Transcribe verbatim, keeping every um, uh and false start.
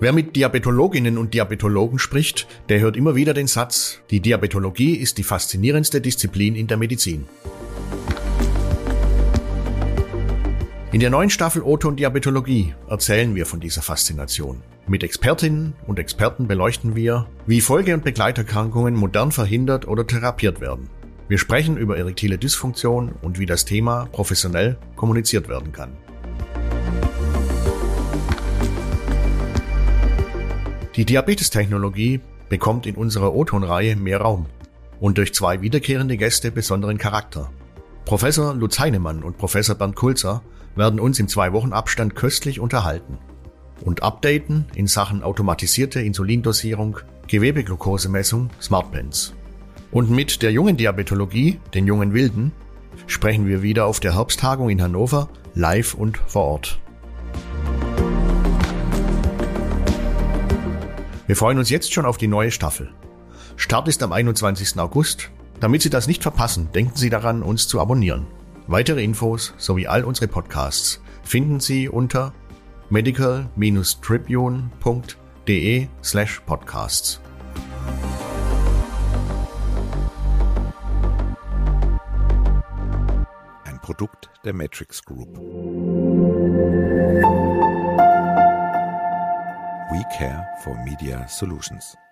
Wer mit Diabetologinnen und Diabetologen spricht, der hört immer wieder den Satz, die Diabetologie ist die faszinierendste Disziplin in der Medizin. In der neuen Staffel O-Ton Diabetologie erzählen wir von dieser Faszination. Mit Expertinnen und Experten beleuchten wir, wie Folge- und Begleiterkrankungen modern verhindert oder therapiert werden. Wir sprechen über erektile Dysfunktion und wie das Thema professionell kommuniziert werden kann. Die Diabetestechnologie bekommt in unserer O-Ton-Reihe mehr Raum und durch zwei wiederkehrende Gäste besonderen Charakter. Professor Lutz Heinemann und Professor Bernd Kulzer werden uns im zwei Wochen Abstand köstlich unterhalten und updaten in Sachen automatisierte Insulindosierung, Gewebeglukosemessung, Smartpens. Und mit der jungen Diabetologie, den jungen Wilden, sprechen wir wieder auf der Herbsttagung in Hannover, live und vor Ort. Wir freuen uns jetzt schon auf die neue Staffel. Start ist am einundzwanzigsten August. Damit Sie das nicht verpassen, denken Sie daran, uns zu abonnieren. Weitere Infos sowie all unsere Podcasts finden Sie unter medical dash tribune punkt de slash podcasts. Ein Produkt der Matrix Group. We care for Media Solutions.